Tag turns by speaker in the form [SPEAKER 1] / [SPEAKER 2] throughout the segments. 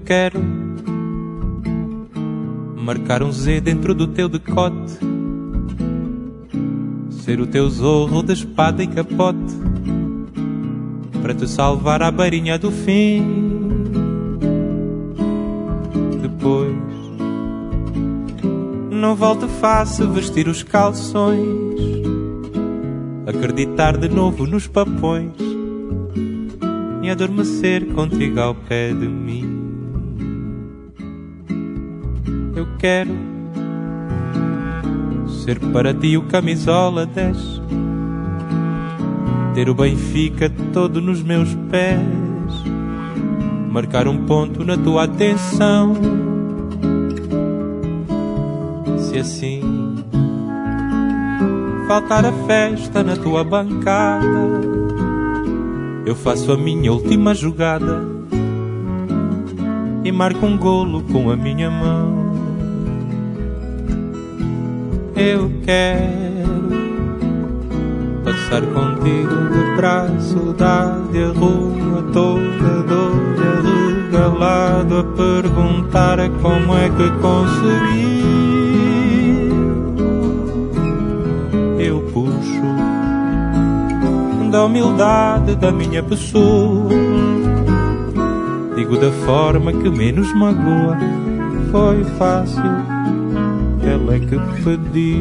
[SPEAKER 1] quero marcar um Z dentro do teu decote, ser o teu zorro de espada e capote, para te salvar à beirinha do fim. Depois não volto fácil vestir os calções, acreditar de novo nos papões e adormecer contigo ao pé de mim. Eu quero ser para ti o camisola 10, ter o Benfica todo nos meus pés, marcar um ponto na tua atenção. Se assim faltar a festa na tua bancada, eu faço a minha última jogada e marco um golo com a minha mão. Eu quero passar contigo de braço dado e a rua toda doida, regalado, a perguntar como é que consegui. Eu puxo da humildade da minha pessoa, digo da forma que menos magoa. Foi fácil, ela é que pedi.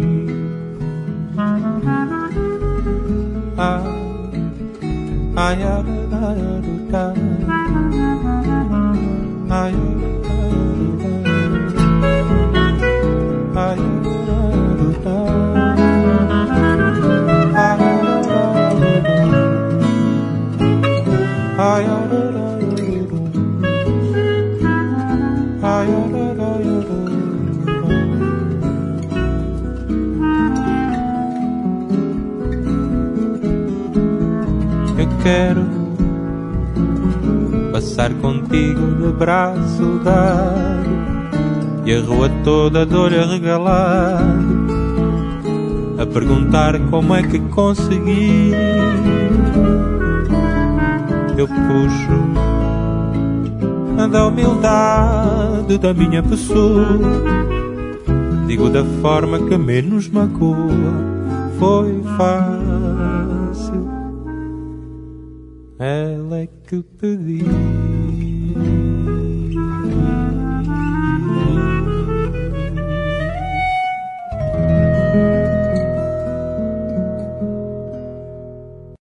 [SPEAKER 1] Eu quero passar contigo de braço dado e a rua toda de olho arregalado, a perguntar como é que consegui. Eu puxo da humildade da minha pessoa, digo da forma que menos magoa. Foi fácil, ela é que pediu.